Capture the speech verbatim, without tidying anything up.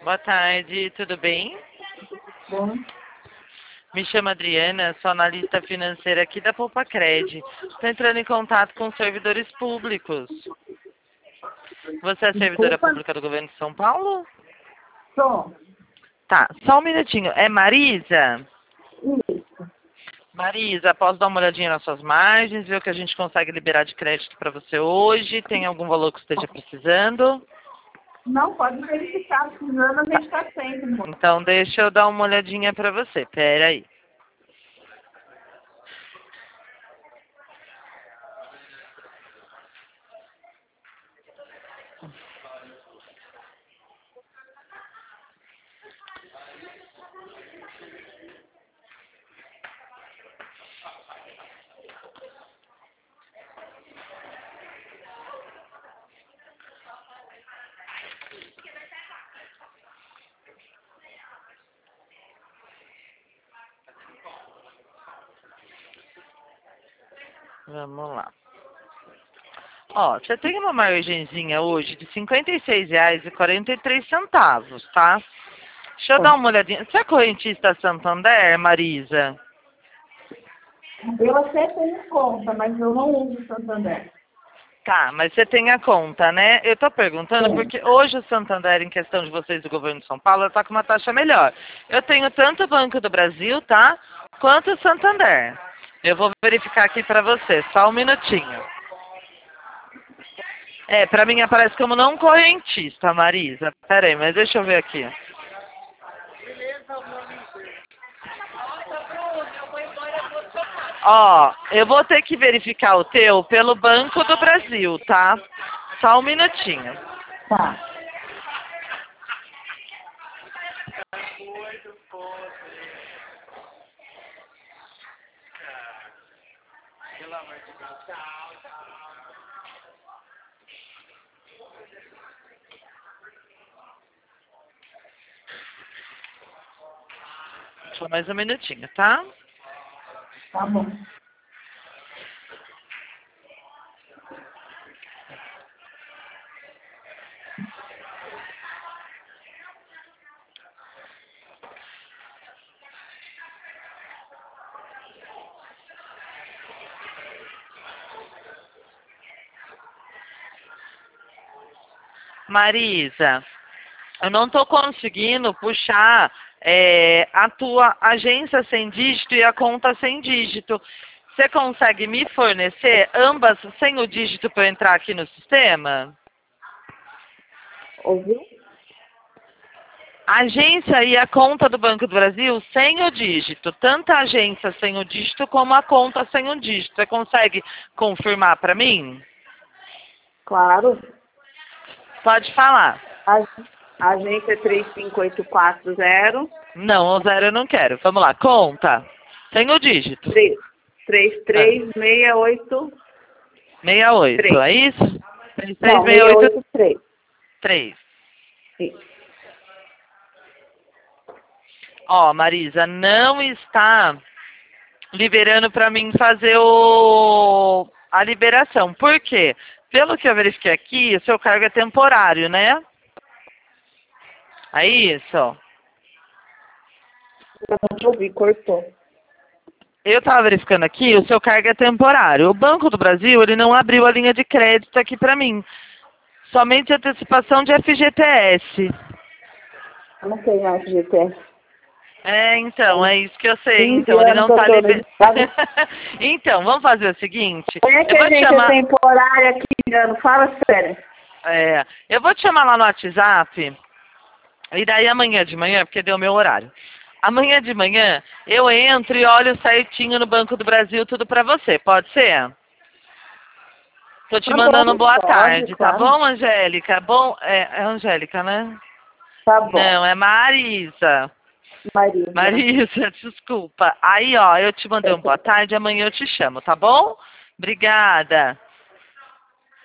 Boa tarde, tudo bem? Bom, Me chamo Adriana, sou analista financeira aqui da Poupa Cred. Estou entrando em contato com servidores públicos. Você é servidora desculpa, pública do governo de São Paulo? só Tá, só um minutinho. É Marisa? isso. Marisa, posso dar uma olhadinha nas suas margens, ver o que a gente consegue liberar de crédito para você hoje? Tem algum valor que esteja precisando? Não, pode verificar, precisando a gente está sempre, moço. Então deixa eu dar uma olhadinha para você. Pera aí. Vamos lá. Ó, você tem uma margenzinha hoje de cinquenta e seis reais e quarenta e três centavos, tá? Deixa eu dar uma olhadinha. Você é correntista Santander, Marisa? Eu até tenho conta, mas eu não uso o Santander. Tá, mas você tem a conta, né? Eu tô perguntando Sim. porque hoje o Santander, em questão de vocês do governo de São Paulo, tá com uma taxa melhor. Eu tenho tanto o Banco do Brasil, tá? Quanto o Santander. Eu vou verificar aqui pra você, só um minutinho. É, pra mim aparece como não correntista, Marisa. Pera aí, mas deixa eu ver aqui. Ó, eu vou ter que verificar o teu pelo Banco do Brasil, tá? Só um minutinho. Tá. Só mais um minutinho, tá? Tá bom. Marisa, eu não tô conseguindo puxar é, a tua agência sem dígito e a conta sem dígito. Você consegue me fornecer ambas sem o dígito para eu entrar aqui no sistema? Ouviu? A agência e a conta do Banco do Brasil sem o dígito. Tanto a agência sem o dígito como a conta sem o dígito. Você consegue confirmar para mim? Claro. Pode falar. A, a agência é três cinco oito quatro zero, Não, o zero eu não quero. Vamos lá, conta. Sem o dígito. três Ah, três seis oito sessenta e oito, três. é isso? três três Não, seis oito seis oito três. três. Isso. Ó, Marisa, não está liberando para mim fazer o a liberação. Por quê? Pelo que eu verifiquei aqui, o seu cargo é temporário, né? É isso. Eu não te ouvi, cortou. Eu estava verificando aqui, o seu cargo é temporário. O Banco do Brasil, ele não abriu a linha de crédito aqui para mim. Somente antecipação de F G T S. Eu não tenho F G T S. É, então, é isso que eu sei. quinze Então, ele anos não que eu tá tô no liberando. estado. Então, vamos fazer o seguinte. É que Eu a vou te gente é chamar. temporária aqui, Ano. Fala sério. É, eu vou te chamar lá no WhatsApp. E daí amanhã de manhã, porque deu meu horário. Amanhã de manhã, eu entro e olho certinho no Banco do Brasil tudo pra você. Pode ser? Tô te Tá mandando bom, boa pode, tarde, tá claro. bom, Angélica? Bom, é, é Angélica, né? Tá bom. Não, é Marisa. Maria. Marisa, desculpa. Aí, ó, eu te mandei um boa tarde, amanhã eu te chamo, tá bom? Obrigada.